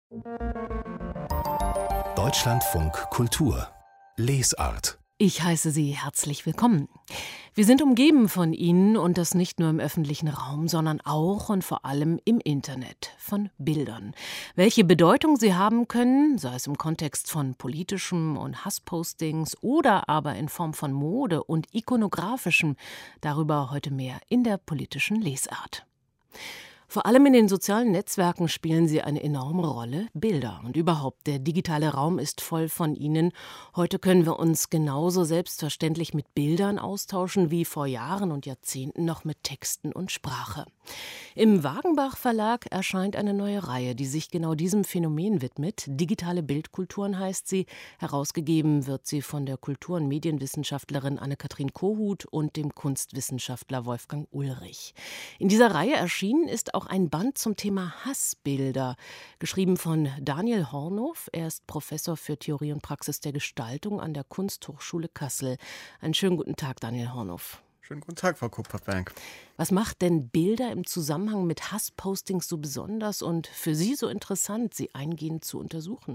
Deutschlandfunk Kultur Lesart. Ich heiße Sie herzlich willkommen. Wir sind umgeben von Ihnen und das nicht nur im öffentlichen Raum, sondern auch und vor allem im Internet von Bildern. Welche Bedeutung sie haben können, sei es im Kontext von politischem und Hasspostings oder aber in Form von Mode und ikonografischem, darüber heute mehr in der politischen Lesart. Vor allem in den sozialen Netzwerken spielen sie eine enorme Rolle, Bilder. Und überhaupt, der digitale Raum ist voll von ihnen. Heute können wir uns genauso selbstverständlich mit Bildern austauschen wie vor Jahren und Jahrzehnten noch mit Texten und Sprache. Im Wagenbach Verlag erscheint eine neue Reihe, die sich genau diesem Phänomen widmet. Digitale Bildkulturen heißt sie. Herausgegeben wird sie von der Kultur- und Medienwissenschaftlerin Anne-Kathrin Kohut und dem Kunstwissenschaftler Wolfgang Ulrich. In dieser Reihe erschienen ist auch ein Band zum Thema Hassbilder, geschrieben von Daniel Hornow. Er ist Professor für Theorie und Praxis der Gestaltung an der Kunsthochschule Kassel. Einen schönen guten Tag, Daniel Hornow. Schönen guten Tag, Frau Kupferberg. Was macht denn Bilder im Zusammenhang mit Hasspostings so besonders und für Sie so interessant, sie eingehend zu untersuchen?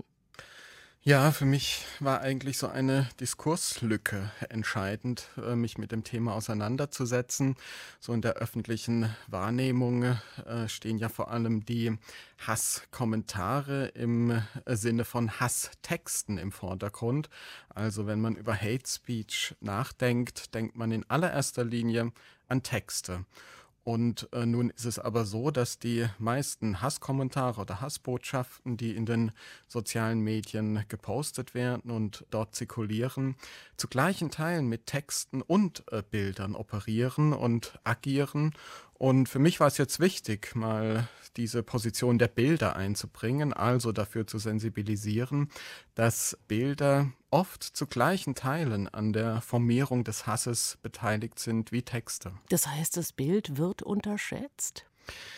Ja, für mich war eigentlich so eine Diskurslücke entscheidend, mich mit dem Thema auseinanderzusetzen. So in der öffentlichen Wahrnehmung stehen ja vor allem die Hasskommentare im Sinne von Hasstexten im Vordergrund. Also wenn man über Hate Speech nachdenkt, denkt man in allererster Linie an Texte. Und nun ist es aber so, dass die meisten Hasskommentare oder Hassbotschaften, die in den sozialen Medien gepostet werden und dort zirkulieren, zu gleichen Teilen mit Texten und Bildern operieren und agieren. Und für mich war es jetzt wichtig, mal diese Position der Bilder einzubringen, also dafür zu sensibilisieren, dass Bilder oft zu gleichen Teilen an der Formierung des Hasses beteiligt sind wie Texte. Das heißt, das Bild wird unterschätzt?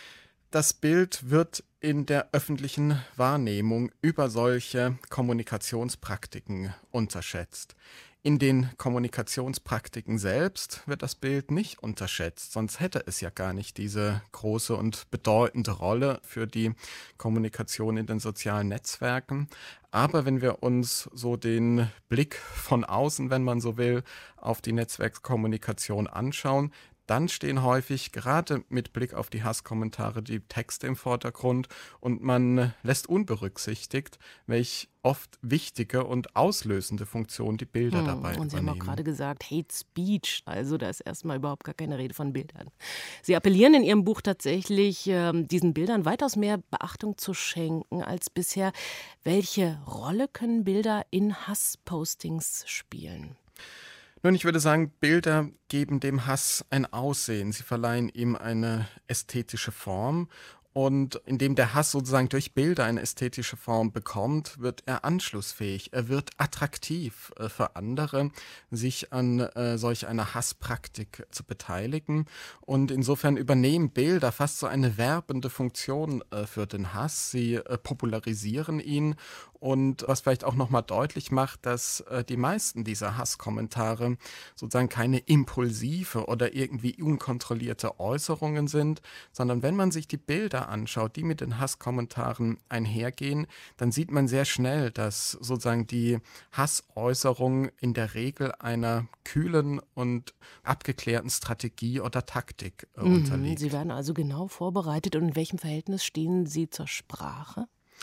Das Bild wird in der öffentlichen Wahrnehmung über solche Kommunikationspraktiken unterschätzt. In den Kommunikationspraktiken selbst wird das Bild nicht unterschätzt, sonst hätte es ja gar nicht diese große und bedeutende Rolle für die Kommunikation in den sozialen Netzwerken. Aber wenn wir uns so den Blick von außen, wenn man so will, auf die Netzwerkskommunikation anschauen, dann stehen häufig, gerade mit Blick auf die Hasskommentare, die Texte im Vordergrund und man lässt unberücksichtigt, welch oft wichtige und auslösende Funktion die Bilder dabei übernehmen. Und Sie haben auch gerade gesagt, Hate Speech, also da ist erstmal überhaupt gar keine Rede von Bildern. Sie appellieren in Ihrem Buch tatsächlich, diesen Bildern weitaus mehr Beachtung zu schenken als bisher. Welche Rolle können Bilder in Hasspostings spielen? Nun, ich würde sagen, Bilder geben dem Hass ein Aussehen. Sie verleihen ihm eine ästhetische Form. Und indem der Hass sozusagen durch Bilder eine ästhetische Form bekommt, wird er anschlussfähig. Er wird attraktiv für andere, sich an solch einer Hasspraktik zu beteiligen. Und insofern übernehmen Bilder fast so eine werbende Funktion für den Hass. Sie popularisieren ihn. Und was vielleicht auch nochmal deutlich macht, dass die meisten dieser Hasskommentare sozusagen keine impulsive oder irgendwie unkontrollierte Äußerungen sind, sondern wenn man sich die Bilder anschaut, die mit den Hasskommentaren einhergehen, dann sieht man sehr schnell, dass sozusagen die Hassäußerung in der Regel einer kühlen und abgeklärten Strategie oder Taktik unterliegt. Sie werden also genau vorbereitet. Und in welchem Verhältnis stehen Sie zur Sprache?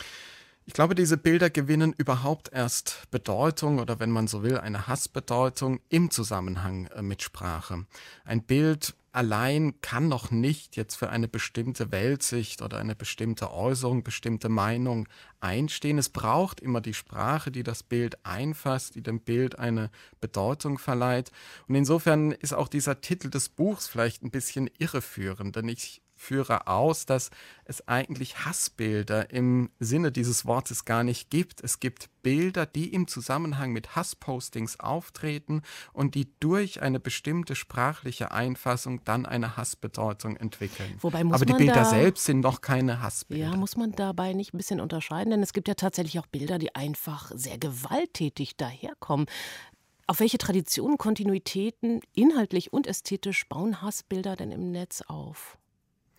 Ich glaube, diese Bilder gewinnen überhaupt erst Bedeutung oder wenn man so will, eine Hassbedeutung im Zusammenhang mit Sprache. Ein Bild allein kann noch nicht jetzt für eine bestimmte Weltsicht oder eine bestimmte Äußerung, bestimmte Meinung einstehen. Es braucht immer die Sprache, die das Bild einfasst, die dem Bild eine Bedeutung verleiht. Und insofern ist auch dieser Titel des Buchs vielleicht ein bisschen irreführend, denn ich führe aus, dass es eigentlich Hassbilder im Sinne dieses Wortes gar nicht gibt. Es gibt Bilder, die im Zusammenhang mit Hasspostings auftreten und die durch eine bestimmte sprachliche Einfassung dann eine Hassbedeutung entwickeln. Aber die Bilder selbst sind noch keine Hassbilder. Ja, muss man dabei nicht ein bisschen unterscheiden? Denn es gibt ja tatsächlich auch Bilder, die einfach sehr gewalttätig daherkommen. Auf welche Traditionen, Kontinuitäten, inhaltlich und ästhetisch bauen Hassbilder denn im Netz auf?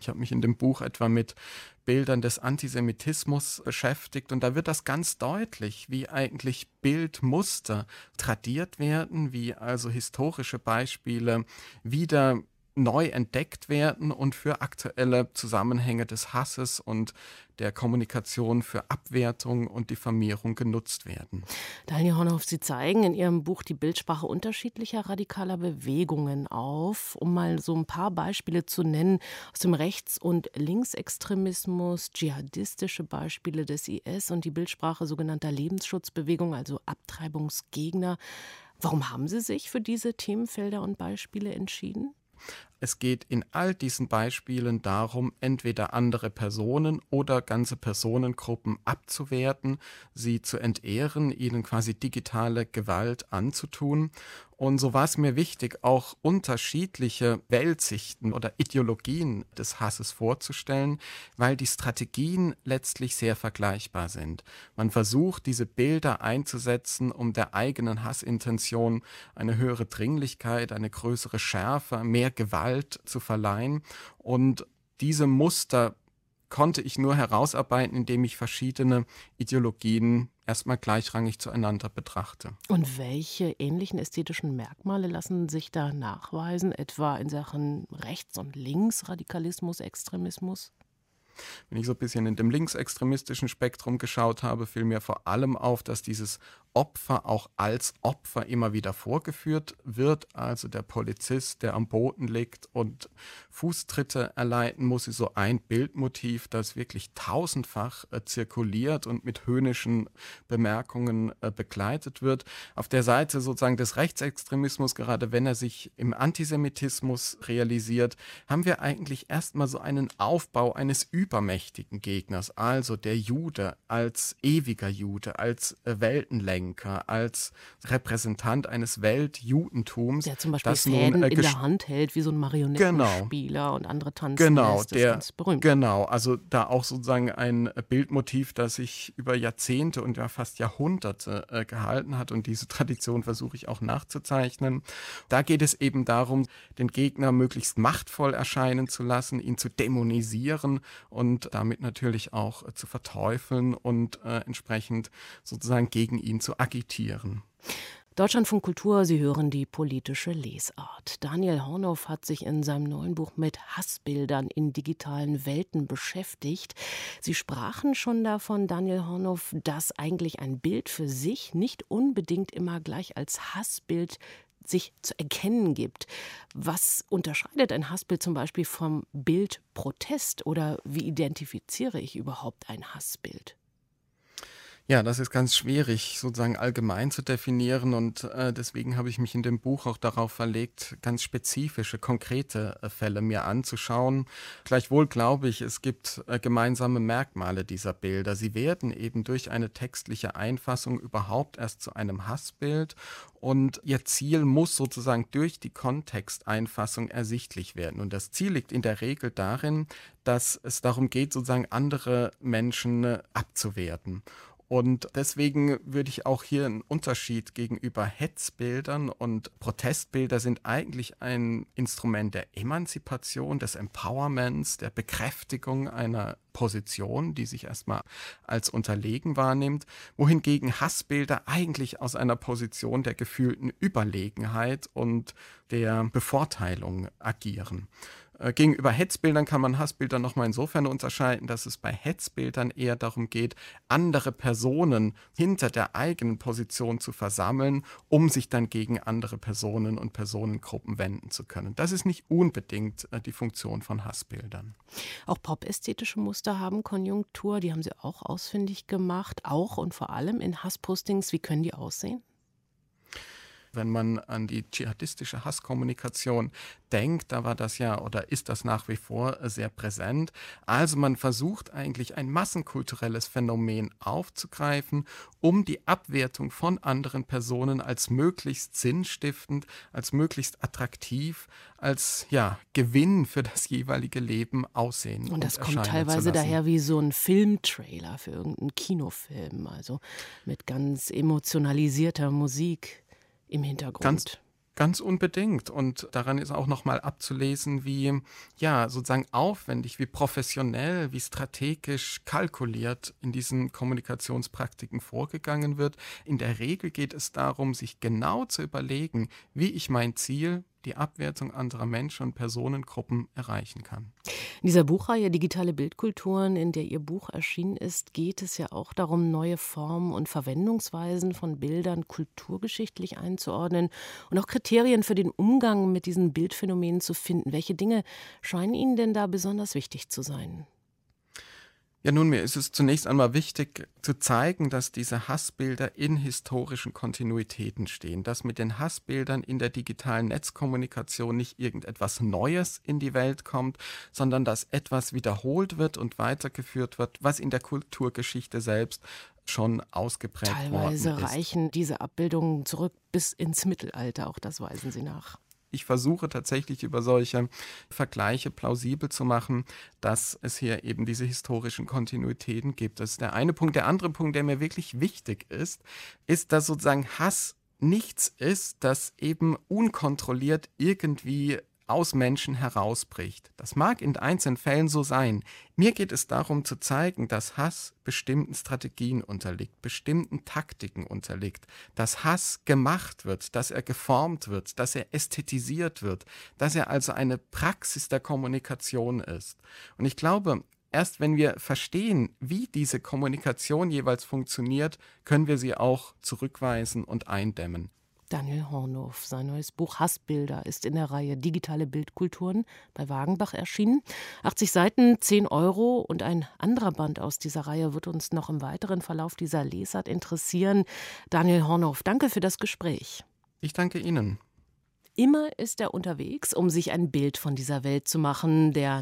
Ich habe mich in dem Buch etwa mit Bildern des Antisemitismus beschäftigt und da wird das ganz deutlich, wie eigentlich Bildmuster tradiert werden, wie also historische Beispiele wieder neu entdeckt werden und für aktuelle Zusammenhänge des Hasses und der Kommunikation für Abwertung und Diffamierung genutzt werden. Daniel Hornhoff, Sie zeigen in Ihrem Buch die Bildsprache unterschiedlicher radikaler Bewegungen auf. Um mal so ein paar Beispiele zu nennen, aus dem Rechts- und Linksextremismus, dschihadistische Beispiele des IS und die Bildsprache sogenannter Lebensschutzbewegung, also Abtreibungsgegner. Warum haben Sie sich für diese Themenfelder und Beispiele entschieden? Es geht in all diesen Beispielen darum, entweder andere Personen oder ganze Personengruppen abzuwerten, sie zu entehren, ihnen quasi digitale Gewalt anzutun. Und so war es mir wichtig, auch unterschiedliche Weltsichten oder Ideologien des Hasses vorzustellen, weil die Strategien letztlich sehr vergleichbar sind. Man versucht, diese Bilder einzusetzen, um der eigenen Hassintention eine höhere Dringlichkeit, eine größere Schärfe, mehr Gewalt zu verleihen. Und diese Muster konnte ich nur herausarbeiten, indem ich verschiedene Ideologien erstmal gleichrangig zueinander betrachte. Und welche ähnlichen ästhetischen Merkmale lassen sich da nachweisen, etwa in Sachen Rechts- und Linksradikalismus, Extremismus? Wenn ich so ein bisschen in dem linksextremistischen Spektrum geschaut habe, fiel mir vor allem auf, dass dieses Opfer auch als Opfer immer wieder vorgeführt wird. Also der Polizist, der am Boden liegt und Fußtritte erleiden muss, ist so ein Bildmotiv, das wirklich tausendfach zirkuliert und mit höhnischen Bemerkungen begleitet wird. Auf der Seite sozusagen des Rechtsextremismus, gerade wenn er sich im Antisemitismus realisiert, haben wir eigentlich erstmal so einen Aufbau eines übermächtigen Gegners, also der Jude als ewiger Jude, als Weltenlenker, als Repräsentant eines Weltjudentums. Der zum Beispiel Fäden in der Hand hält, wie so ein Marionettenspieler und andere tanzen lässt. Das ist ganz berühmt. Genau, also da auch sozusagen ein Bildmotiv, das sich über Jahrzehnte und ja fast Jahrhunderte gehalten hat und diese Tradition versuche ich auch nachzuzeichnen. Da geht es eben darum, den Gegner möglichst machtvoll erscheinen zu lassen, ihn zu dämonisieren und damit natürlich auch zu verteufeln und entsprechend sozusagen gegen ihn zu agitieren. Deutschlandfunk Kultur, Sie hören die politische Lesart. Daniel Hornhoff hat sich in seinem neuen Buch mit Hassbildern in digitalen Welten beschäftigt. Sie sprachen schon davon, Daniel Hornhoff, dass eigentlich ein Bild für sich nicht unbedingt immer gleich als Hassbild sich zu erkennen gibt. Was unterscheidet ein Hassbild zum Beispiel vom Bild Protest oder wie identifiziere ich überhaupt ein Hassbild? Ja, das ist ganz schwierig, sozusagen allgemein zu definieren und deswegen habe ich mich in dem Buch auch darauf verlegt, ganz spezifische, konkrete Fälle mir anzuschauen. Gleichwohl glaube ich, es gibt gemeinsame Merkmale dieser Bilder. Sie werden eben durch eine textliche Einfassung überhaupt erst zu einem Hassbild und ihr Ziel muss sozusagen durch die Kontexteinfassung ersichtlich werden. Und das Ziel liegt in der Regel darin, dass es darum geht, sozusagen andere Menschen abzuwerten. Und deswegen würde ich auch hier einen Unterschied gegenüber Hetzbildern und Protestbilder sind eigentlich ein Instrument der Emanzipation, des Empowerments, der Bekräftigung einer Position, die sich erstmal als unterlegen wahrnimmt, wohingegen Hassbilder eigentlich aus einer Position der gefühlten Überlegenheit und der Bevorteilung agieren. Gegenüber Hetzbildern kann man Hassbilder nochmal insofern unterscheiden, dass es bei Hetzbildern eher darum geht, andere Personen hinter der eigenen Position zu versammeln, um sich dann gegen andere Personen und Personengruppen wenden zu können. Das ist nicht unbedingt die Funktion von Hassbildern. Auch popästhetische Muster haben Konjunktur, die haben Sie auch ausfindig gemacht, auch und vor allem in Hasspostings. Wie können die aussehen? Wenn man an die dschihadistische Hasskommunikation denkt, da war das ja oder ist das nach wie vor sehr präsent. Also man versucht eigentlich ein massenkulturelles Phänomen aufzugreifen, um die Abwertung von anderen Personen als möglichst sinnstiftend, als möglichst attraktiv, als Gewinn für das jeweilige Leben aussehen. Und das kommt teilweise daher wie so ein Filmtrailer für irgendeinen Kinofilm, also mit ganz emotionalisierter Musik im Hintergrund. Ganz unbedingt. Und daran ist auch nochmal abzulesen, wie ja sozusagen aufwendig, wie professionell, wie strategisch kalkuliert in diesen Kommunikationspraktiken vorgegangen wird. In der Regel geht es darum, sich genau zu überlegen, wie ich mein Ziel, die Abwertung anderer Menschen und Personengruppen erreichen kann. In dieser Buchreihe Digitale Bildkulturen, in der Ihr Buch erschienen ist, geht es ja auch darum, neue Formen und Verwendungsweisen von Bildern kulturgeschichtlich einzuordnen und auch Kriterien für den Umgang mit diesen Bildphänomenen zu finden. Welche Dinge scheinen Ihnen denn da besonders wichtig zu sein? Ja, nun, mir ist es zunächst einmal wichtig zu zeigen, dass diese Hassbilder in historischen Kontinuitäten stehen, dass mit den Hassbildern in der digitalen Netzkommunikation nicht irgendetwas Neues in die Welt kommt, sondern dass etwas wiederholt wird und weitergeführt wird, was in der Kulturgeschichte selbst schon ausgeprägt worden ist. Teilweise reichen diese Abbildungen zurück bis ins Mittelalter, auch das weisen Sie nach. Ich versuche tatsächlich über solche Vergleiche plausibel zu machen, dass es hier eben diese historischen Kontinuitäten gibt. Das ist der eine Punkt. Der andere Punkt, der mir wirklich wichtig ist, dass sozusagen Hass nichts ist, das eben unkontrolliert irgendwie aus Menschen herausbricht. Das mag in einzelnen Fällen so sein. Mir geht es darum zu zeigen, dass Hass bestimmten Strategien unterliegt, bestimmten Taktiken unterliegt, dass Hass gemacht wird, dass er geformt wird, dass er ästhetisiert wird, dass er also eine Praxis der Kommunikation ist. Und ich glaube, erst wenn wir verstehen, wie diese Kommunikation jeweils funktioniert, können wir sie auch zurückweisen und eindämmen. Daniel Hornhof, sein neues Buch Hassbilder ist in der Reihe Digitale Bildkulturen bei Wagenbach erschienen. 80 Seiten, 10 Euro, und ein anderer Band aus dieser Reihe wird uns noch im weiteren Verlauf dieser Lesart interessieren. Daniel Hornhof, danke für das Gespräch. Ich danke Ihnen. Immer ist er unterwegs, um sich ein Bild von dieser Welt zu machen, der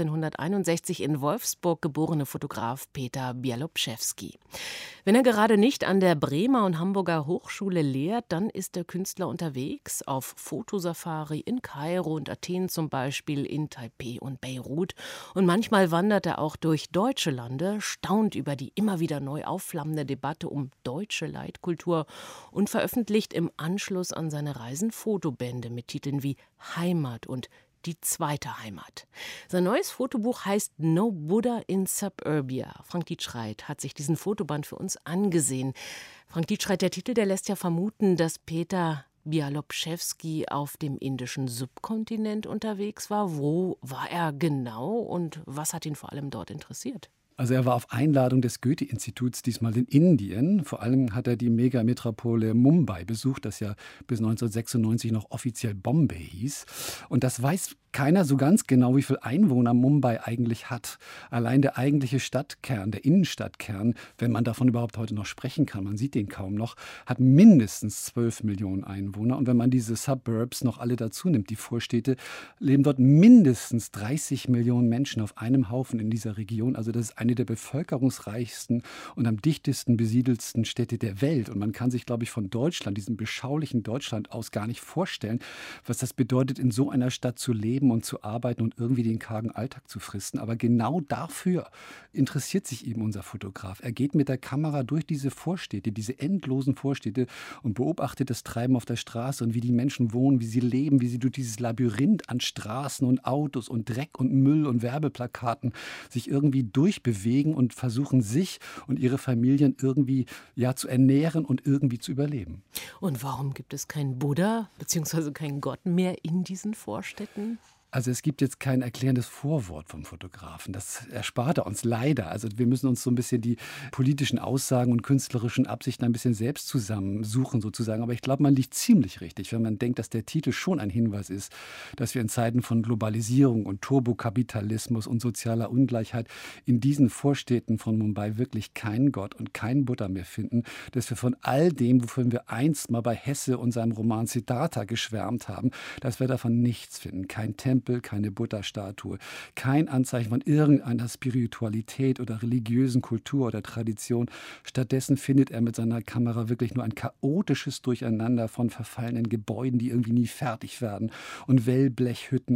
1961 in Wolfsburg geborene Fotograf Peter Bialobczewski. Wenn er gerade nicht an der Bremer und Hamburger Hochschule lehrt, dann ist der Künstler unterwegs auf Fotosafari in Kairo und Athen zum Beispiel, in Taipeh und Beirut. Und manchmal wandert er auch durch deutsche Lande, staunt über die immer wieder neu aufflammende Debatte um deutsche Leitkultur und veröffentlicht im Anschluss an seine Reisen Fotobände mit Titeln wie Heimat und Die zweite Heimat. Sein neues Fotobuch heißt No Buddha in Suburbia. Frank Dietschreit hat sich diesen Fotoband für uns angesehen. Frank Dietschreit, der Titel, der lässt ja vermuten, dass Peter Bialobczewski auf dem indischen Subkontinent unterwegs war. Wo war er genau und was hat ihn vor allem dort interessiert? Also er war auf Einladung des Goethe-Instituts diesmal in Indien. Vor allem hat er die Megametropole Mumbai besucht, das ja bis 1996 noch offiziell Bombay hieß. Und das weiß keiner so ganz genau, wie viele Einwohner Mumbai eigentlich hat. Allein der eigentliche Stadtkern, der Innenstadtkern, wenn man davon überhaupt heute noch sprechen kann, man sieht den kaum noch, hat mindestens 12 Millionen Einwohner. Und wenn man diese Suburbs noch alle dazu nimmt, die Vorstädte, leben dort mindestens 30 Millionen Menschen auf einem Haufen in dieser Region. Also das ist eine der bevölkerungsreichsten und am dichtesten besiedelsten Städte der Welt. Und man kann sich, glaube ich, von Deutschland, diesem beschaulichen Deutschland aus gar nicht vorstellen, was das bedeutet, in so einer Stadt zu leben und zu arbeiten und irgendwie den kargen Alltag zu fristen. Aber genau dafür interessiert sich eben unser Fotograf. Er geht mit der Kamera durch diese Vorstädte, diese endlosen Vorstädte, und beobachtet das Treiben auf der Straße und wie die Menschen wohnen, wie sie leben, wie sie durch dieses Labyrinth an Straßen und Autos und Dreck und Müll und Werbeplakaten sich irgendwie durchbewegen und versuchen, sich und ihre Familien irgendwie zu ernähren und irgendwie zu überleben. Und warum gibt es keinen Buddha bzw. keinen Gott mehr in diesen Vorstädten? Also es gibt jetzt kein erklärendes Vorwort vom Fotografen. Das erspart er uns leider. Also wir müssen uns so ein bisschen die politischen Aussagen und künstlerischen Absichten ein bisschen selbst zusammensuchen sozusagen. Aber ich glaube, man liegt ziemlich richtig, wenn man denkt, dass der Titel schon ein Hinweis ist, dass wir in Zeiten von Globalisierung und Turbokapitalismus und sozialer Ungleichheit in diesen Vorstädten von Mumbai wirklich keinen Gott und keinen Buddha mehr finden. Dass wir von all dem, wovon wir einst mal bei Hesse und seinem Roman Siddhartha geschwärmt haben, dass wir davon nichts finden. Kein Tempel, keine Buddha-Statue, kein Anzeichen von irgendeiner Spiritualität oder religiösen Kultur oder Tradition. Stattdessen findet er mit seiner Kamera wirklich nur ein chaotisches Durcheinander von verfallenen Gebäuden, die irgendwie nie fertig werden, und Wellblechhütten und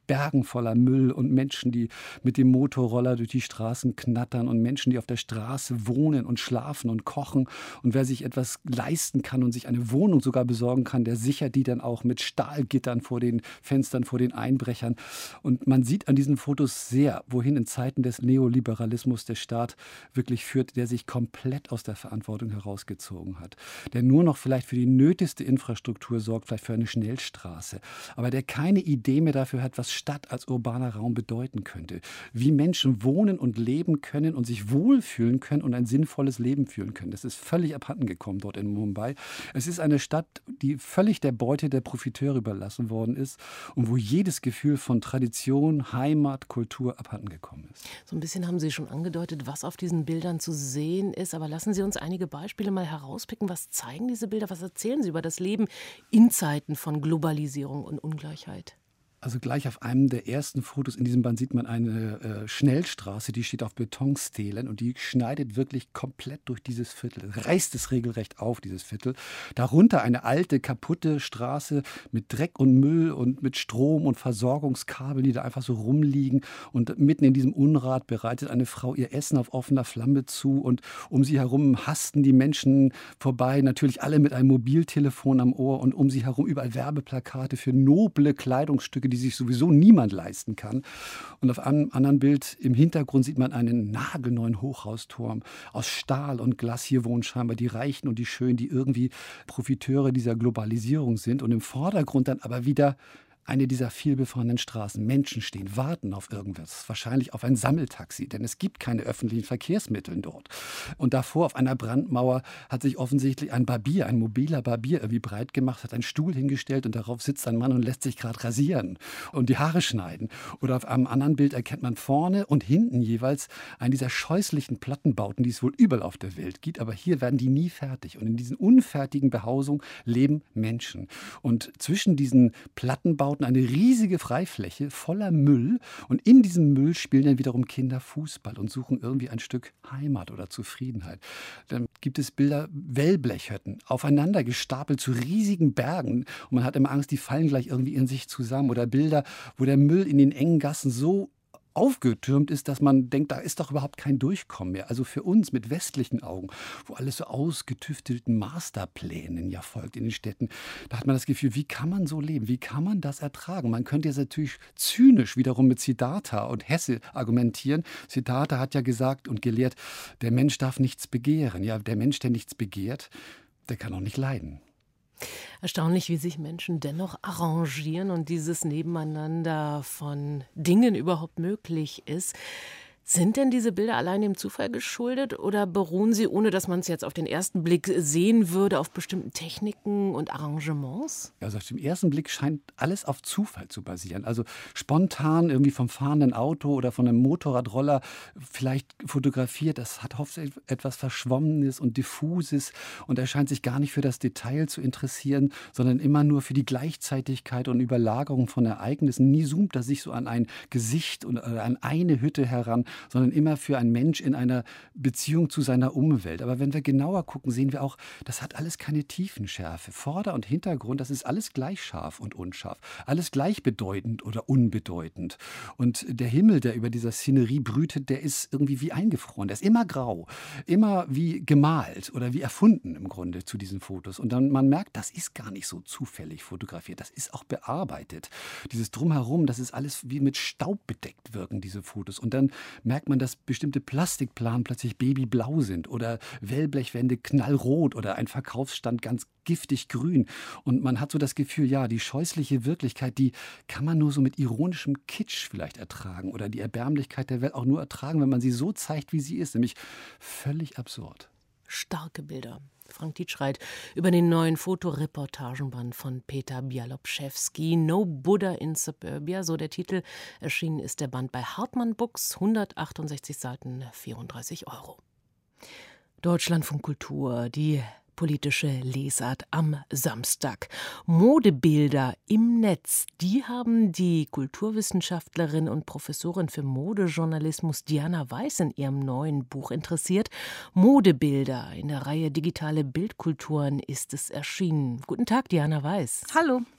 Bergen voller Müll und Menschen, die mit dem Motorroller durch die Straßen knattern und Menschen, die auf der Straße wohnen und schlafen und kochen. Und wer sich etwas leisten kann und sich eine Wohnung sogar besorgen kann, der sichert die dann auch mit Stahlgittern vor den Fenstern, vor den Einbrechern. Und man sieht an diesen Fotos sehr, wohin in Zeiten des Neoliberalismus der Staat wirklich führt, der sich komplett aus der Verantwortung herausgezogen hat. Der nur noch vielleicht für die nötigste Infrastruktur sorgt, vielleicht für eine Schnellstraße. Aber der keine Idee mehr dafür hat, was Stadt als urbaner Raum bedeuten könnte. Wie Menschen wohnen und leben können und sich wohlfühlen können und ein sinnvolles Leben führen können. Das ist völlig abhanden gekommen dort in Mumbai. Es ist eine Stadt, die völlig der Beute der Profiteure überlassen worden ist und wo jedes Gefühl von Tradition, Heimat, Kultur abhanden gekommen ist. So ein bisschen haben Sie schon angedeutet, was auf diesen Bildern zu sehen ist. Aber lassen Sie uns einige Beispiele mal herauspicken. Was zeigen diese Bilder? Was erzählen sie über das Leben in Zeiten von Globalisierung und Ungleichheit? Also gleich auf einem der ersten Fotos in diesem Band sieht man eine Schnellstraße, die steht auf Betonstelen und die schneidet wirklich komplett durch dieses Viertel, reißt es regelrecht auf, dieses Viertel. Darunter eine alte, kaputte Straße mit Dreck und Müll und mit Strom und Versorgungskabeln, die da einfach so rumliegen. Und mitten in diesem Unrat bereitet eine Frau ihr Essen auf offener Flamme zu und um sie herum hasten die Menschen vorbei, natürlich alle mit einem Mobiltelefon am Ohr und um sie herum überall Werbeplakate für noble Kleidungsstücke, die sich sowieso niemand leisten kann. Und auf einem anderen Bild im Hintergrund sieht man einen nagelneuen Hochhausturm aus Stahl und Glas. Hier wohnen scheinbar die Reichen und die Schönen, die irgendwie Profiteure dieser Globalisierung sind. Und im Vordergrund dann aber wieder eine dieser vielbefahrenen Straßen. Menschen stehen, warten auf irgendwas, wahrscheinlich auf ein Sammeltaxi, denn es gibt keine öffentlichen Verkehrsmittel dort. Und davor auf einer Brandmauer hat sich offensichtlich ein Barbier, ein mobiler Barbier irgendwie breit gemacht, hat einen Stuhl hingestellt und darauf sitzt ein Mann und lässt sich gerade rasieren und die Haare schneiden. Oder auf einem anderen Bild erkennt man vorne und hinten jeweils einen dieser scheußlichen Plattenbauten, die es wohl überall auf der Welt gibt, aber hier werden die nie fertig. Und in diesen unfertigen Behausungen leben Menschen. Und zwischen diesen Plattenbauten eine riesige Freifläche voller Müll und in diesem Müll spielen dann wiederum Kinder Fußball und suchen irgendwie ein Stück Heimat oder Zufriedenheit. Dann gibt es Bilder, Wellblechhütten, aufeinander gestapelt zu riesigen Bergen und man hat immer Angst, die fallen gleich irgendwie in sich zusammen. Oder Bilder, wo der Müll in den engen Gassen so aufgetürmt ist, dass man denkt, da ist doch überhaupt kein Durchkommen mehr. Also für uns mit westlichen Augen, wo alles so ausgetüftelten Masterplänen ja folgt in den Städten, da hat man das Gefühl, wie kann man so leben? Wie kann man das ertragen? Man könnte jetzt natürlich zynisch wiederum mit Siddhartha und Hesse argumentieren. Siddhartha hat ja gesagt und gelehrt, der Mensch darf nichts begehren. Ja, der Mensch, der nichts begehrt, der kann auch nicht leiden. Erstaunlich, wie sich Menschen dennoch arrangieren und dieses Nebeneinander von Dingen überhaupt möglich ist. Sind denn diese Bilder allein dem Zufall geschuldet oder beruhen sie, ohne dass man es jetzt auf den ersten Blick sehen würde, auf bestimmten Techniken und Arrangements? Also auf den ersten Blick scheint alles auf Zufall zu basieren. Also spontan irgendwie vom fahrenden Auto oder von einem Motorradroller vielleicht fotografiert. Das hat hauptsächlich etwas Verschwommenes und Diffuses und er scheint sich gar nicht für das Detail zu interessieren, sondern immer nur für die Gleichzeitigkeit und Überlagerung von Ereignissen. Nie zoomt er sich so an ein Gesicht oder an eine Hütte heran, sondern immer für einen Mensch in einer Beziehung zu seiner Umwelt. Aber wenn wir genauer gucken, sehen wir auch, das hat alles keine Tiefenschärfe. Vorder- und Hintergrund, das ist alles gleich scharf und unscharf. Alles gleichbedeutend oder unbedeutend. Und der Himmel, der über dieser Szenerie brütet, der ist irgendwie wie eingefroren. Der ist immer grau, immer wie gemalt oder wie erfunden im Grunde zu diesen Fotos. Und dann man merkt, das ist gar nicht so zufällig fotografiert. Das ist auch bearbeitet. Dieses Drumherum, das ist alles wie mit Staub bedeckt wirken, diese Fotos. Und dann merkt man, dass bestimmte Plastikplanen plötzlich babyblau sind oder Wellblechwände knallrot oder ein Verkaufsstand ganz giftig grün. Und man hat so das Gefühl, ja, die scheußliche Wirklichkeit, die kann man nur so mit ironischem Kitsch vielleicht ertragen oder die Erbärmlichkeit der Welt auch nur ertragen, wenn man sie so zeigt, wie sie ist, nämlich völlig absurd. Starke Bilder. Frank Dietschreit über den neuen Fotoreportagenband von Peter Bialobschewski, No Buddha in Suburbia, so der Titel. Erschienen ist der Band bei Hartmann Books, 168 Seiten, 34 €. Deutschlandfunk Kultur, die politische Lesart am Samstag. Modebilder im Netz, die haben die Kulturwissenschaftlerin und Professorin für Modejournalismus Diana Weiß in ihrem neuen Buch interessiert. Modebilder in der Reihe Digitale Bildkulturen ist es erschienen. Guten Tag, Diana Weiß. Hallo.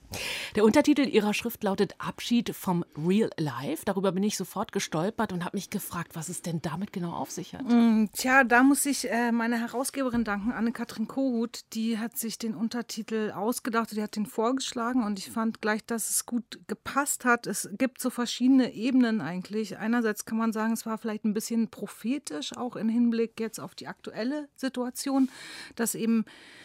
Der Untertitel Ihrer Schrift lautet Abschied vom Real Life. Darüber bin ich sofort gestolpert und habe mich gefragt, was es denn damit genau auf sich hat. Tja, da muss ich meiner Herausgeberin danken, Anne-Kathrin Kohut. Die hat sich den Untertitel ausgedacht, die hat den vorgeschlagen und ich fand gleich, dass es gut gepasst hat. Es gibt so verschiedene Ebenen eigentlich. Einerseits kann man sagen, es war vielleicht ein bisschen prophetisch, auch im Hinblick jetzt auf die aktuelle Situation, dass eben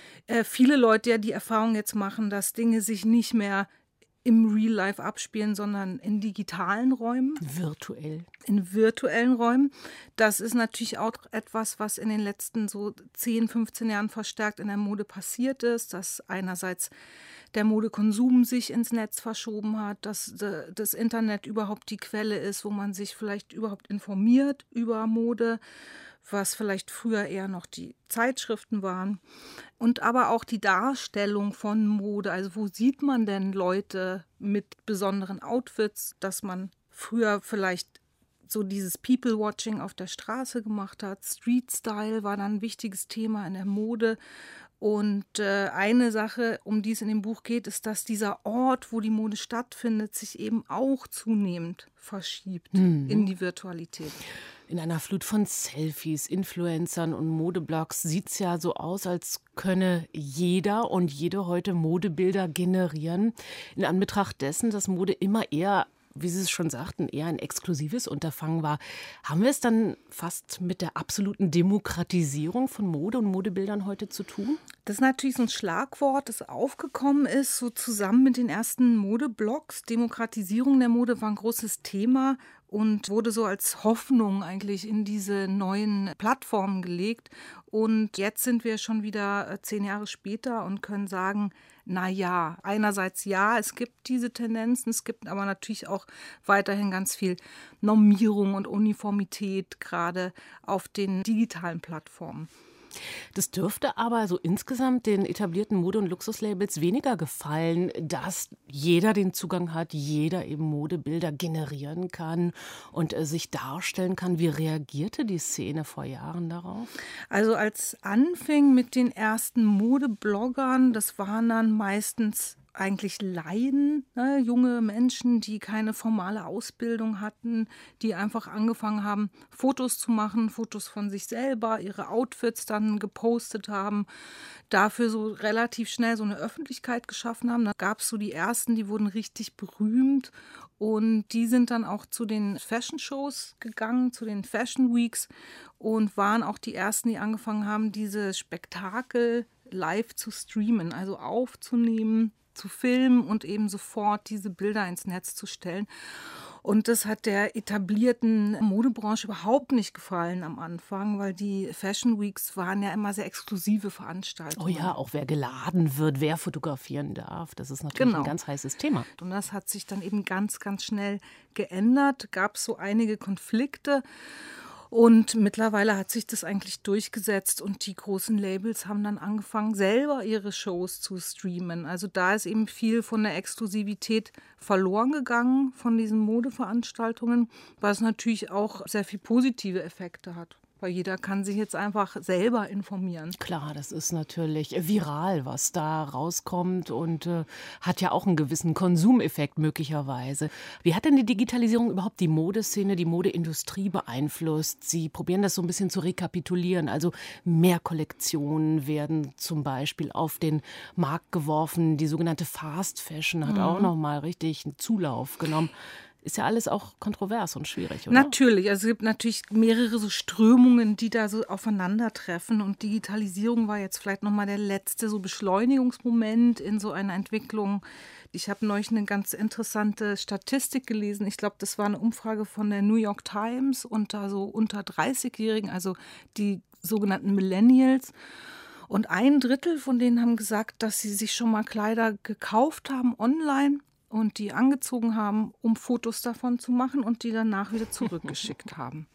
viele Leute ja die Erfahrung jetzt machen, dass Dinge sich nicht mehr im Real Life abspielen, sondern in digitalen Räumen. Virtuell. In virtuellen Räumen. Das ist natürlich auch etwas, was in den letzten so 10, 15 Jahren verstärkt in der Mode passiert ist, dass einerseits der Modekonsum sich ins Netz verschoben hat, dass das Internet überhaupt die Quelle ist, wo man sich vielleicht überhaupt informiert über Mode, was vielleicht früher eher noch die Zeitschriften waren. Und aber auch die Darstellung von Mode. Also wo sieht man denn Leute mit besonderen Outfits, dass man früher vielleicht so dieses People-Watching auf der Straße gemacht hat. Street-Style war dann ein wichtiges Thema in der Mode. Und eine Sache, um die es in dem Buch geht, ist, dass dieser Ort, wo die Mode stattfindet, sich eben auch zunehmend verschiebt in die Virtualität. In einer Flut von Selfies, Influencern und Modeblogs sieht es ja so aus, als könne jeder und jede heute Modebilder generieren. In Anbetracht dessen, dass Mode immer eher, wie Sie es schon sagten, eher ein exklusives Unterfangen war, haben wir es dann fast mit der absoluten Demokratisierung von Mode und Modebildern heute zu tun? Das ist natürlich so ein Schlagwort, das aufgekommen ist, so zusammen mit den ersten Modeblogs. Demokratisierung der Mode war ein großes Thema und wurde so als Hoffnung eigentlich in diese neuen Plattformen gelegt. Und jetzt sind wir schon wieder 10 Jahre später und können sagen, na ja, einerseits ja, es gibt diese Tendenzen, es gibt aber natürlich auch weiterhin ganz viel Normierung und Uniformität, gerade auf den digitalen Plattformen. Das dürfte aber so insgesamt den etablierten Mode- und Luxuslabels weniger gefallen, dass jeder den Zugang hat, jeder eben Modebilder generieren kann und sich darstellen kann. Wie reagierte die Szene vor Jahren darauf? Also als anfing mit den ersten Modebloggern, das waren dann meistens eigentlich Laien, ne, junge Menschen, die keine formale Ausbildung hatten, die einfach angefangen haben, Fotos zu machen, Fotos von sich selber, ihre Outfits dann gepostet haben, dafür so relativ schnell so eine Öffentlichkeit geschaffen haben. Da gab es so die ersten, die wurden richtig berühmt und die sind dann auch zu den Fashion-Shows gegangen, zu den Fashion Weeks und waren auch die ersten, die angefangen haben, diese Spektakel live zu streamen, also aufzunehmen, zu filmen und eben sofort diese Bilder ins Netz zu stellen. Und das hat der etablierten Modebranche überhaupt nicht gefallen am Anfang, weil die Fashion Weeks waren ja immer sehr exklusive Veranstaltungen. Oh ja, auch wer geladen wird, wer fotografieren darf, das ist natürlich ein ganz heißes Thema. Und das hat sich dann eben ganz, ganz schnell geändert, gab es so einige Konflikte. Und mittlerweile hat sich das eigentlich durchgesetzt und die großen Labels haben dann angefangen, selber ihre Shows zu streamen. Also da ist eben viel von der Exklusivität verloren gegangen von diesen Modeveranstaltungen, was natürlich auch sehr viel positive Effekte hat. Weil jeder kann sich jetzt einfach selber informieren. Klar, das ist natürlich viral, was da rauskommt und hat ja auch einen gewissen Konsumeffekt möglicherweise. Wie hat denn die Digitalisierung überhaupt die Modeszene, die Modeindustrie beeinflusst? Sie probieren das so ein bisschen zu rekapitulieren. Also mehr Kollektionen werden zum Beispiel auf den Markt geworfen. Die sogenannte Fast Fashion hat auch noch mal richtig einen Zulauf genommen. Ist ja alles auch kontrovers und schwierig, oder? Natürlich, also es gibt natürlich mehrere so Strömungen, die da so aufeinandertreffen und Digitalisierung war jetzt vielleicht nochmal der letzte so Beschleunigungsmoment in so einer Entwicklung. Ich habe neulich eine ganz interessante Statistik gelesen. Ich glaube, das war eine Umfrage von der New York Times unter so unter 30-Jährigen, also die sogenannten Millennials. Und 1/3 von denen haben gesagt, dass sie sich schon mal Kleider gekauft haben online und die angezogen haben, um Fotos davon zu machen und die danach wieder zurückgeschickt haben.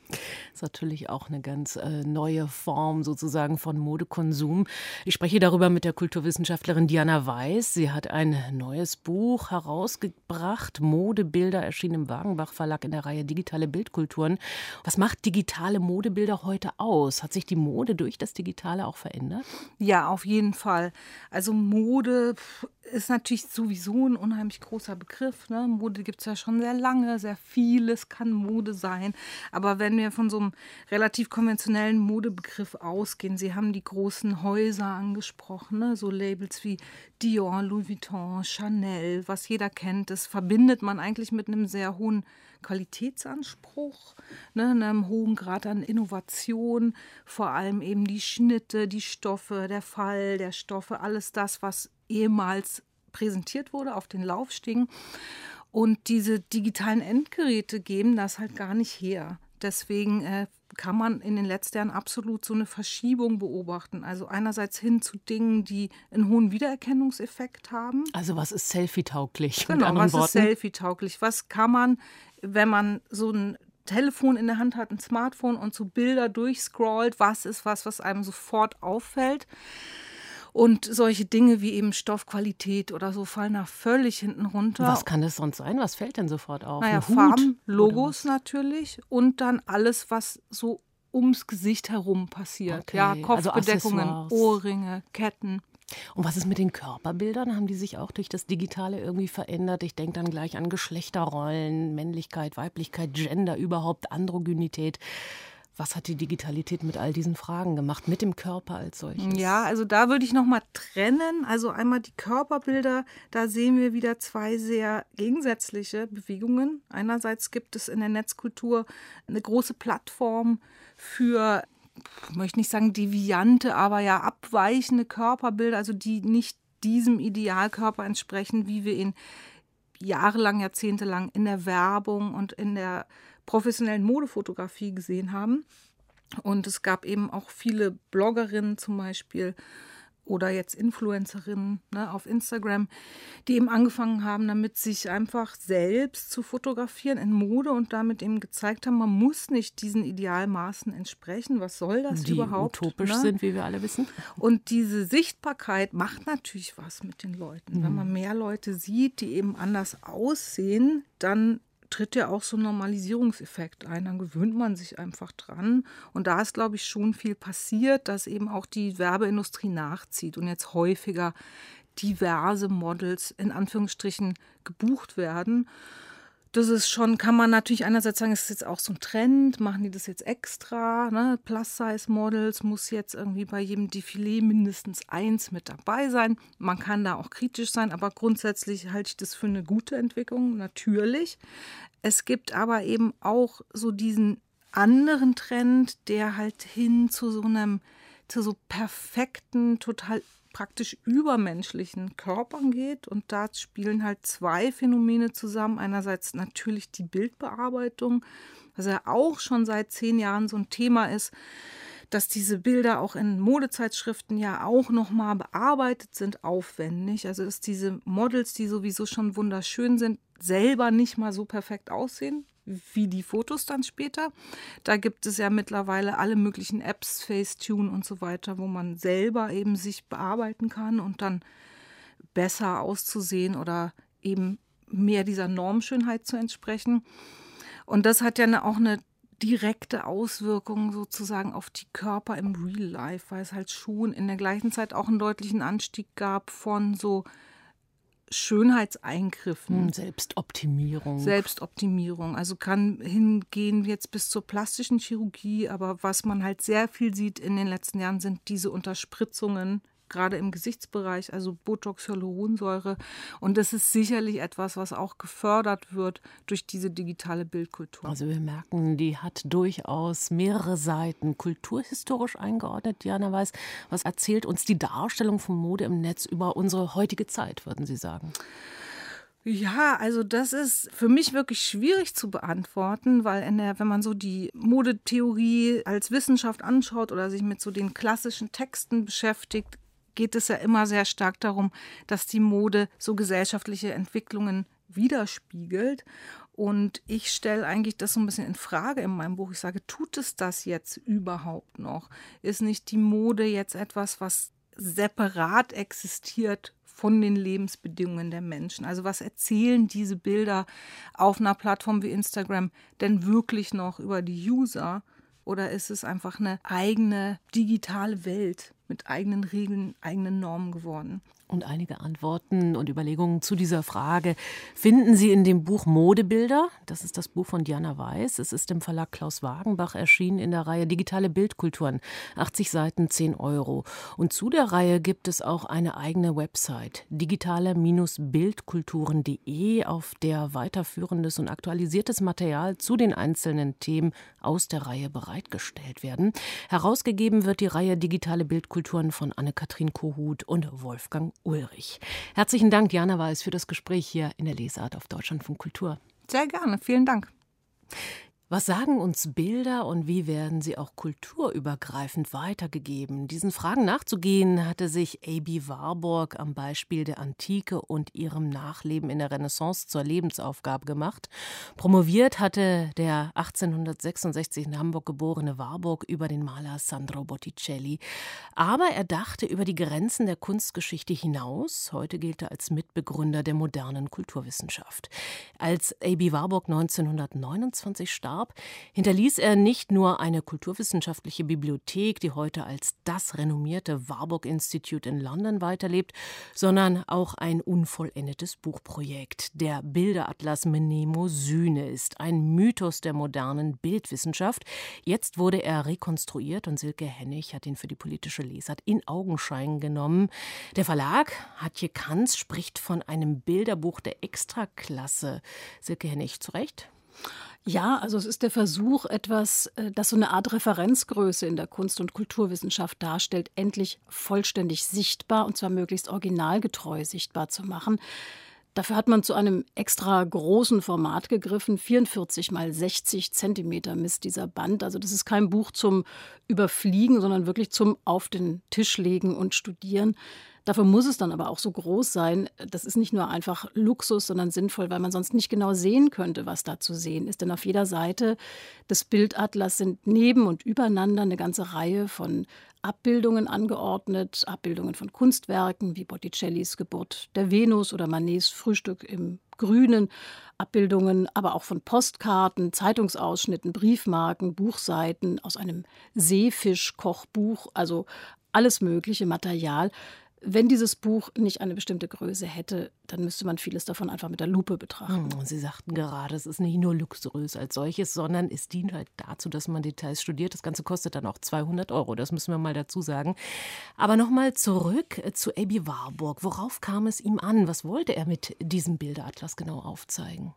Das ist natürlich auch eine ganz neue Form sozusagen von Modekonsum. Ich spreche darüber mit der Kulturwissenschaftlerin Diana Weiß. Sie hat ein neues Buch herausgebracht, Modebilder, erschienen im Wagenbach Verlag in der Reihe Digitale Bildkulturen. Was macht digitale Modebilder heute aus? Hat sich die Mode durch das Digitale auch verändert? Ja, auf jeden Fall. Also Mode ist natürlich sowieso ein unheimlich großer Begriff. Ne? Mode gibt es ja schon sehr lange, sehr vieles kann Mode sein. Aber wenn wir von so einem relativ konventionellen Modebegriff ausgehen, Sie haben die großen Häuser angesprochen, ne? So Labels wie Dior, Louis Vuitton, Chanel, was jeder kennt, das verbindet man eigentlich mit einem sehr hohen Qualitätsanspruch, ne, einem hohen Grad an Innovation, vor allem eben die Schnitte, die Stoffe, der Fall der Stoffe, alles das, was ehemals präsentiert wurde auf den Laufstegen. Und diese digitalen Endgeräte geben das halt gar nicht her. Deswegen kann man in den letzten Jahren absolut so eine Verschiebung beobachten. Also einerseits hin zu Dingen, die einen hohen Wiedererkennungseffekt haben. Also was ist selfie-tauglich? Genau, was ist selfie-tauglich? Was kann man, wenn man so ein Telefon in der Hand hat, ein Smartphone und so Bilder durchscrollt, was ist was einem sofort auffällt? Und solche Dinge wie eben Stoffqualität oder so fallen da völlig hinten runter. Was kann das sonst sein? Was fällt denn sofort auf? Naja, Farben, Logos natürlich und dann alles, was so ums Gesicht herum passiert. Okay, Ja, Kopfbedeckungen, also Ohrringe, Ketten. Und was ist mit den Körperbildern? Haben die sich auch durch das Digitale irgendwie verändert? Ich denke dann gleich an Geschlechterrollen, Männlichkeit, Weiblichkeit, Gender, überhaupt Androgynität. Was hat die Digitalität mit all diesen Fragen gemacht, mit dem Körper als solches? Ja, also da würde ich nochmal trennen. Also einmal die Körperbilder, da sehen wir wieder zwei sehr gegensätzliche Bewegungen. Einerseits gibt es in der Netzkultur eine große Plattform für, ich möchte nicht sagen deviante, aber ja abweichende Körperbilder, also die nicht diesem Idealkörper entsprechen, wie wir ihn jahrelang, jahrzehntelang in der Werbung und in der professionellen Modefotografie gesehen haben. Und es gab eben auch viele Bloggerinnen zum Beispiel oder jetzt Influencerinnen, ne, auf Instagram, die eben angefangen haben, damit sich einfach selbst zu fotografieren in Mode und damit eben gezeigt haben, man muss nicht diesen Idealmaßen entsprechen. Was soll das die überhaupt? Die utopisch sind, wie wir alle wissen. Und diese Sichtbarkeit macht natürlich was mit den Leuten. Wenn man mehr Leute sieht, die eben anders aussehen, dann tritt ja auch so ein Normalisierungseffekt ein. Dann gewöhnt man sich einfach dran. Und da ist, glaube ich, schon viel passiert, dass eben auch die Werbeindustrie nachzieht und jetzt häufiger diverse Models in Anführungsstrichen gebucht werden. Das ist schon, kann man natürlich einerseits sagen, es ist jetzt auch so ein Trend, machen die das jetzt extra, ne? Plus-Size-Models muss jetzt irgendwie bei jedem Defilé mindestens 1 mit dabei sein. Man kann da auch kritisch sein, aber grundsätzlich halte ich das für eine gute Entwicklung, natürlich. Es gibt aber eben auch so diesen anderen Trend, der halt hin zu so perfekten, total praktisch übermenschlichen Körpern geht. Und da spielen halt zwei Phänomene zusammen. Einerseits natürlich die Bildbearbeitung, was ja auch schon seit 10 Jahren so ein Thema ist, dass diese Bilder auch in Modezeitschriften ja auch nochmal bearbeitet sind, aufwendig. Also dass diese Models, die sowieso schon wunderschön sind, selber nicht mal so perfekt aussehen wie die Fotos dann später. Da gibt es ja mittlerweile alle möglichen Apps, Facetune und so weiter, wo man selber eben sich bearbeiten kann und dann besser auszusehen oder eben mehr dieser Normschönheit zu entsprechen. Und das hat ja auch eine direkte Auswirkung sozusagen auf die Körper im Real Life, weil es halt schon in der gleichen Zeit auch einen deutlichen Anstieg gab von so Schönheitseingriffen. Selbstoptimierung. Also kann hingehen jetzt bis zur plastischen Chirurgie, aber was man halt sehr viel sieht in den letzten Jahren, sind diese Unterspritzungen, gerade im Gesichtsbereich, also Botox, Hyaluronsäure. Und das ist sicherlich etwas, was auch gefördert wird durch diese digitale Bildkultur. Also wir merken, die hat durchaus mehrere Seiten. Kulturhistorisch eingeordnet, Diana Weiß. Was erzählt uns die Darstellung von Mode im Netz über unsere heutige Zeit, würden Sie sagen? Ja, also das ist für mich wirklich schwierig zu beantworten, weil wenn man so die Modetheorie als Wissenschaft anschaut oder sich mit so den klassischen Texten beschäftigt, geht es ja immer sehr stark darum, dass die Mode so gesellschaftliche Entwicklungen widerspiegelt. Und ich stelle eigentlich das so ein bisschen in Frage in meinem Buch. Ich sage, tut es das jetzt überhaupt noch? Ist nicht die Mode jetzt etwas, was separat existiert von den Lebensbedingungen der Menschen? Also was erzählen diese Bilder auf einer Plattform wie Instagram denn wirklich noch über die User? Oder ist es einfach eine eigene digitale Welt mit eigenen Regeln, eigenen Normen geworden? Und einige Antworten und Überlegungen zu dieser Frage finden Sie in dem Buch Modebilder. Das ist das Buch von Diana Weiß. Es ist im Verlag Klaus Wagenbach erschienen in der Reihe Digitale Bildkulturen. 80 Seiten, 10 Euro. Und zu der Reihe gibt es auch eine eigene Website, digitale-bildkulturen.de, auf der weiterführendes und aktualisiertes Material zu den einzelnen Themen aus der Reihe bereitgestellt werden. Herausgegeben wird die Reihe Digitale Bildkulturen von Anne-Kathrin Kohut und Wolfgang Ulrich. Herzlichen Dank, Diana Weiß, für das Gespräch hier in der Lesart auf Deutschlandfunk Kultur. Sehr gerne, vielen Dank. Was sagen uns Bilder und wie werden sie auch kulturübergreifend weitergegeben? Diesen Fragen nachzugehen, hatte sich A.B. Warburg am Beispiel der Antike und ihrem Nachleben in der Renaissance zur Lebensaufgabe gemacht. Promoviert hatte der 1866 in Hamburg geborene Warburg über den Maler Sandro Botticelli. Aber er dachte über die Grenzen der Kunstgeschichte hinaus. Heute gilt er als Mitbegründer der modernen Kulturwissenschaft. Als A.B. Warburg 1929 starb, hinterließ er nicht nur eine kulturwissenschaftliche Bibliothek, die heute als das renommierte Warburg Institute in London weiterlebt, sondern auch ein unvollendetes Buchprojekt. Der Bilderatlas Mnemosyne ist ein Mythos der modernen Bildwissenschaft. Jetzt wurde er rekonstruiert und Silke Hennig hat ihn für die politische Lesart in Augenschein genommen. Der Verlag Hatje Kanz spricht von einem Bilderbuch der Extraklasse. Silke Hennig, zu Recht? Ja, also es ist der Versuch, etwas, das so eine Art Referenzgröße in der Kunst- und Kulturwissenschaft darstellt, endlich vollständig sichtbar und zwar möglichst originalgetreu sichtbar zu machen. Dafür hat man zu einem extra großen Format gegriffen. 44 mal 60 Zentimeter misst dieser Band. Also das ist kein Buch zum Überfliegen, sondern wirklich zum Auf den Tisch legen und studieren. Dafür muss es dann aber auch so groß sein. Das ist nicht nur einfach Luxus, sondern sinnvoll, weil man sonst nicht genau sehen könnte, was da zu sehen ist. Denn auf jeder Seite des Bildatlas sind neben und übereinander eine ganze Reihe von Abbildungen angeordnet. Abbildungen von Kunstwerken wie Botticellis Geburt der Venus oder Manets Frühstück im Grünen. Abbildungen aber auch von Postkarten, Zeitungsausschnitten, Briefmarken, Buchseiten aus einem Seefisch-Kochbuch. Also alles mögliche Material. Wenn dieses Buch nicht eine bestimmte Größe hätte, dann müsste man vieles davon einfach mit der Lupe betrachten. Sie sagten gerade, es ist nicht nur luxuriös als solches, sondern es dient halt dazu, dass man Details studiert. Das Ganze kostet dann auch 200 Euro, das müssen wir mal dazu sagen. Aber nochmal zurück zu A.B. Warburg. Worauf kam es ihm an? Was wollte er mit diesem Bilderatlas genau aufzeigen?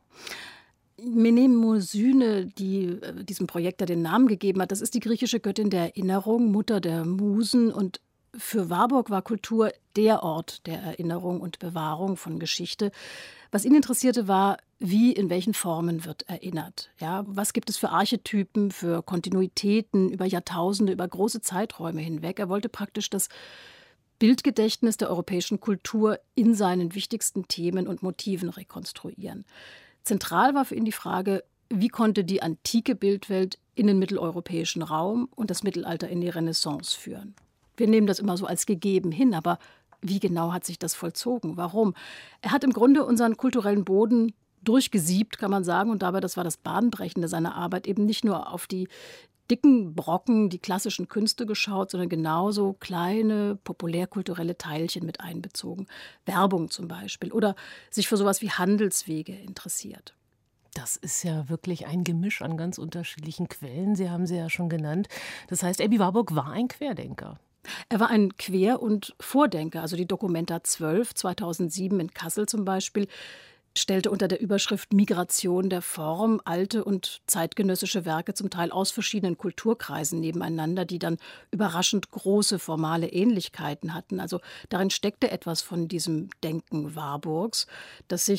Mnemosyne, die diesem Projekt ja den Namen gegeben hat, das ist die griechische Göttin der Erinnerung, Mutter der Musen. Und für Warburg war Kultur der Ort der Erinnerung und Bewahrung von Geschichte. Was ihn interessierte, war, wie, in welchen Formen wird erinnert. Ja, was gibt es für Archetypen, für Kontinuitäten über Jahrtausende, über große Zeiträume hinweg? Er wollte praktisch das Bildgedächtnis der europäischen Kultur in seinen wichtigsten Themen und Motiven rekonstruieren. Zentral war für ihn die Frage, wie konnte die antike Bildwelt in den mitteleuropäischen Raum und das Mittelalter in die Renaissance führen? Wir nehmen das immer so als gegeben hin, aber wie genau hat sich das vollzogen? Warum? Er hat im Grunde unseren kulturellen Boden durchgesiebt, kann man sagen. Und dabei, das war das Bahnbrechende seiner Arbeit, eben nicht nur auf die dicken Brocken, die klassischen Künste geschaut, sondern genauso kleine, populärkulturelle Teilchen mit einbezogen. Werbung zum Beispiel. Oder sich für sowas wie Handelswege interessiert. Das ist ja wirklich ein Gemisch an ganz unterschiedlichen Quellen. Sie haben sie ja schon genannt. Das heißt, A.B. Warburg war ein Querdenker. Er war ein Quer- und Vordenker. Also die Documenta 12, 2007 in Kassel zum Beispiel, stellte unter der Überschrift Migration der Form alte und zeitgenössische Werke zum Teil aus verschiedenen Kulturkreisen nebeneinander, die dann überraschend große formale Ähnlichkeiten hatten. Also darin steckte etwas von diesem Denken Warburgs, das sich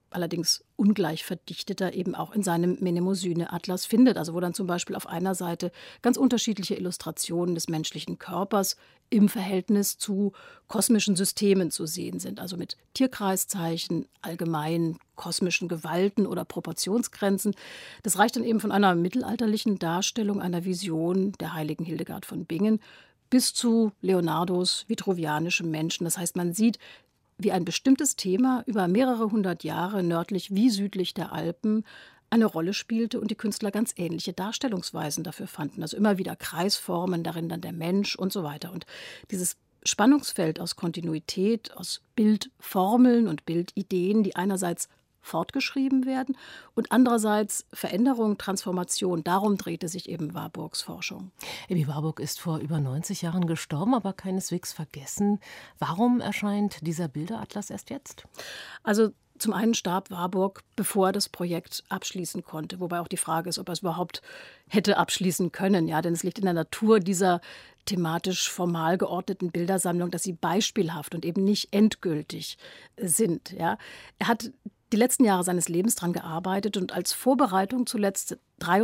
allerdings ungleich verdichteter, eben auch in seinem Mnemosyne-Atlas findet. Also wo dann zum Beispiel auf einer Seite ganz unterschiedliche Illustrationen des menschlichen Körpers im Verhältnis zu kosmischen Systemen zu sehen sind. Also mit Tierkreiszeichen, allgemeinen kosmischen Gewalten oder Proportionsgrenzen. Das reicht dann eben von einer mittelalterlichen Darstellung einer Vision der heiligen Hildegard von Bingen bis zu Leonardos vitruvianischem Menschen. Das heißt, man sieht, wie ein bestimmtes Thema über mehrere hundert Jahre nördlich wie südlich der Alpen eine Rolle spielte und die Künstler ganz ähnliche Darstellungsweisen dafür fanden. Also immer wieder Kreisformen, darin dann der Mensch und so weiter. Und dieses Spannungsfeld aus Kontinuität, aus Bildformeln und Bildideen, die einerseits fortgeschrieben werden und andererseits Veränderung, Transformation. Darum drehte sich eben Warburgs Forschung. Ebi Warburg ist vor über 90 Jahren gestorben, aber keineswegs vergessen. Warum erscheint dieser Bilderatlas erst jetzt? Also zum einen starb Warburg, bevor er das Projekt abschließen konnte, wobei auch die Frage ist, ob er es überhaupt hätte abschließen können. Ja, denn es liegt in der Natur dieser thematisch formal geordneten Bildersammlung, dass sie beispielhaft und eben nicht endgültig sind. Ja. Er hat die letzten Jahre seines Lebens daran gearbeitet und als Vorbereitung zuletzt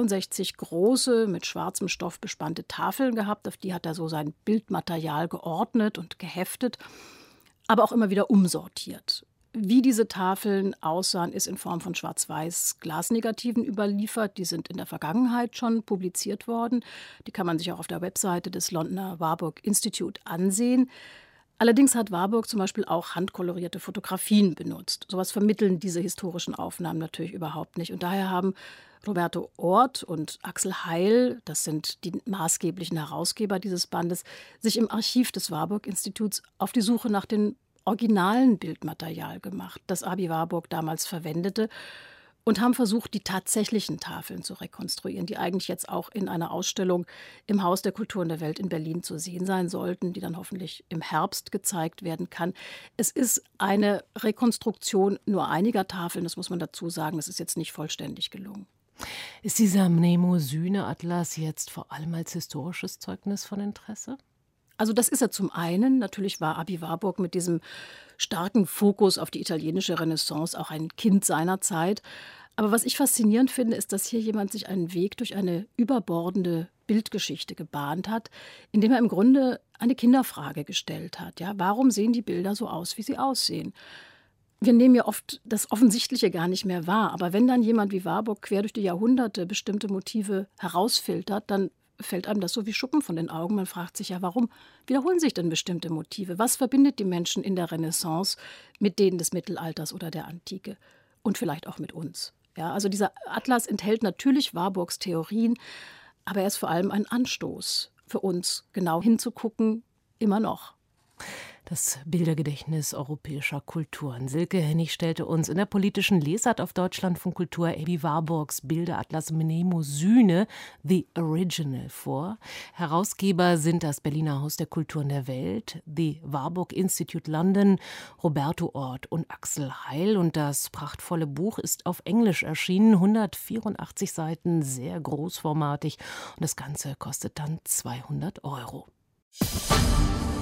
63 große, mit schwarzem Stoff bespannte Tafeln gehabt. Auf die hat er so sein Bildmaterial geordnet und geheftet, aber auch immer wieder umsortiert. Wie diese Tafeln aussahen, ist in Form von Schwarz-Weiß-Glasnegativen überliefert. Die sind in der Vergangenheit schon publiziert worden. Die kann man sich auch auf der Webseite des Londoner Warburg Institute ansehen. Allerdings hat Warburg zum Beispiel auch handkolorierte Fotografien benutzt. Sowas vermitteln diese historischen Aufnahmen natürlich überhaupt nicht. Und daher haben Roberto Orth und Axel Heil, das sind die maßgeblichen Herausgeber dieses Bandes, sich im Archiv des Warburg-Instituts auf die Suche nach dem originalen Bildmaterial gemacht, das Abi Warburg damals verwendete, und haben versucht, die tatsächlichen Tafeln zu rekonstruieren, die eigentlich jetzt auch in einer Ausstellung im Haus der Kulturen der Welt in Berlin zu sehen sein sollten, die dann hoffentlich im Herbst gezeigt werden kann. Es ist eine Rekonstruktion nur einiger Tafeln, das muss man dazu sagen, das ist jetzt nicht vollständig gelungen. Ist dieser Mnemosyne-Atlas jetzt vor allem als historisches Zeugnis von Interesse? Also das ist er zum einen. Natürlich war Abi Warburg mit diesem starken Fokus auf die italienische Renaissance auch ein Kind seiner Zeit. Aber was ich faszinierend finde, ist, dass hier jemand sich einen Weg durch eine überbordende Bildgeschichte gebahnt hat, indem er im Grunde eine Kinderfrage gestellt hat. Ja, warum sehen die Bilder so aus, wie sie aussehen? Wir nehmen ja oft das Offensichtliche gar nicht mehr wahr. Aber wenn dann jemand wie Warburg quer durch die Jahrhunderte bestimmte Motive herausfiltert, dann fällt einem das so wie Schuppen von den Augen. Man fragt sich ja, warum wiederholen sich denn bestimmte Motive? Was verbindet die Menschen in der Renaissance mit denen des Mittelalters oder der Antike? Und vielleicht auch mit uns. Ja, also dieser Atlas enthält natürlich Warburgs Theorien, aber er ist vor allem ein Anstoß für uns, genau hinzugucken, immer noch. Das Bildergedächtnis europäischer Kulturen. Silke Hennig stellte uns in der politischen Lesart auf Deutschlandfunk Kultur Ebi Warburgs Bilderatlas Mnemosyne, The Original, vor. Herausgeber sind das Berliner Haus der Kulturen der Welt, The Warburg Institute London, Roberto Orth und Axel Heil. Und das prachtvolle Buch ist auf Englisch erschienen, 184 Seiten, sehr großformatig. Und das Ganze kostet dann 200 €.